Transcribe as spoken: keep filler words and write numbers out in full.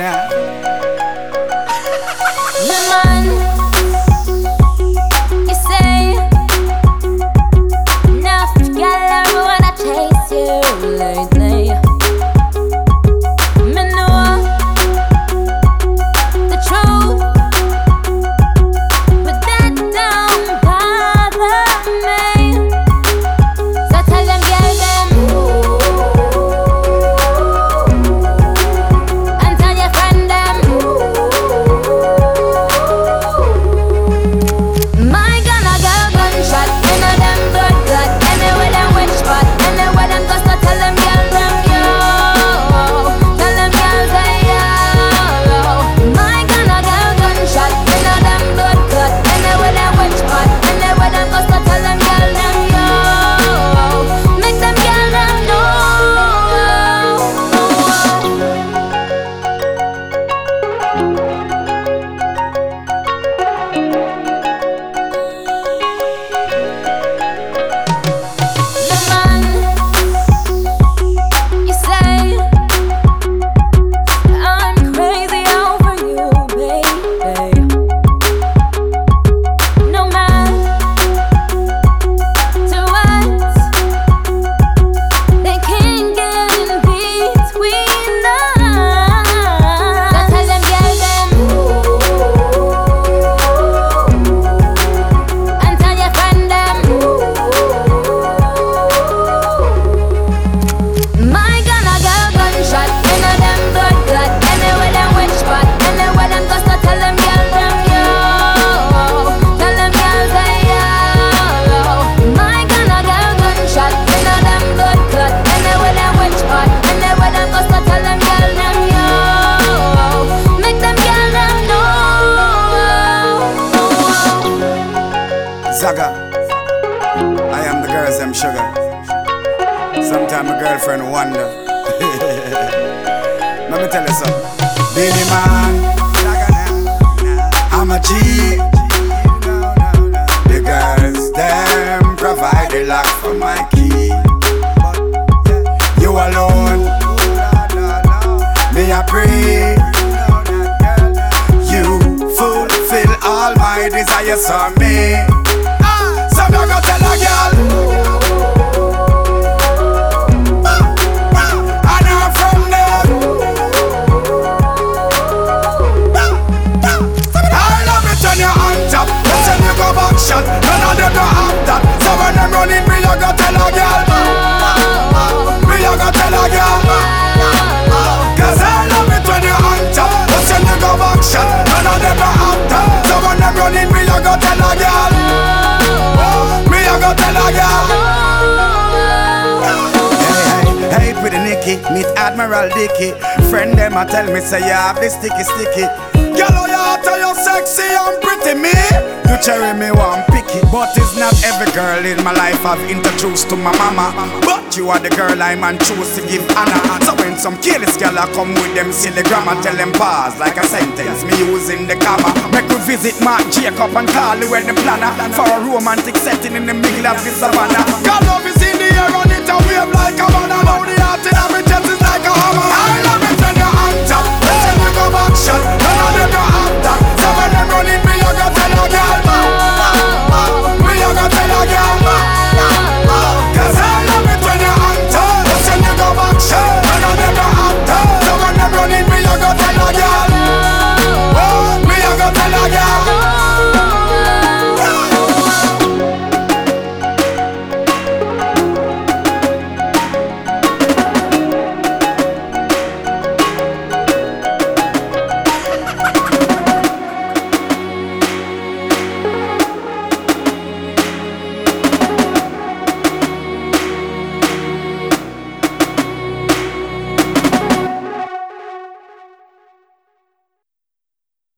now. The man, you say, enough girl, I wanna chase you lately. Me know the truth, but that don't bother me. So tell them, girl, them, and tell your friend them. My gun a girl gunshot, and a them blood clot. Anywhere them which spot, anywhere them go, so tell them girl them yo. Tell them girl say yo. My gun a girl gunshot, and a them blood clot. Anywhere them which spot, anywhere them go, so tell them girl them yo. Make them girl them know. The man, you say, I'm crazy over you, baby. No matter what, they can't get in between us. So tell them, girl, them, and tell your friend them. My gun a girl gunshot, and a them blood clot. Anywhere them which spot, anywhere them go, so tell them girl them yo. Tell them girl say yo. My gun a girl gunshot, and a them blood clot. Anywhere them which spot, anywhere them go, so tell them girl them yo. Make them girl them know. Zaga, I am the girls, them sugar. Sometimes my girlfriend wonder. Let me tell you something. Baby man, I'm a G. The girls, them provide the lock for my key. You alone, me I pray. You fulfill all my desires on me. So me go tell a girl. And I'm from them. I love it when you're on top. But when you go back shot, none of them don't have that. So when I'm running, me I go tell a girl. Me I go tell a girl. Cause I love it when you're on top. But when you go back shot, none of them don't have that. So when I'm running, me I go tell a girl. Me I go tell a girl. Hey, pretty Nicky, meet Admiral Dicky. Friend them a tell me say you have this sticky sticky. Girl, oh you tell you sexy and pretty me. You cherry me one picky, but it's not every girl in my life I've introduced to my mama. But you are the girl I'm and choose to give honor. So when some careless girl a come with them silly grammar, tell them pause like a sentence, me using the comma. Make we visit Mark Jacob and Carly where the planner for a romantic setting in the middle of the savannah.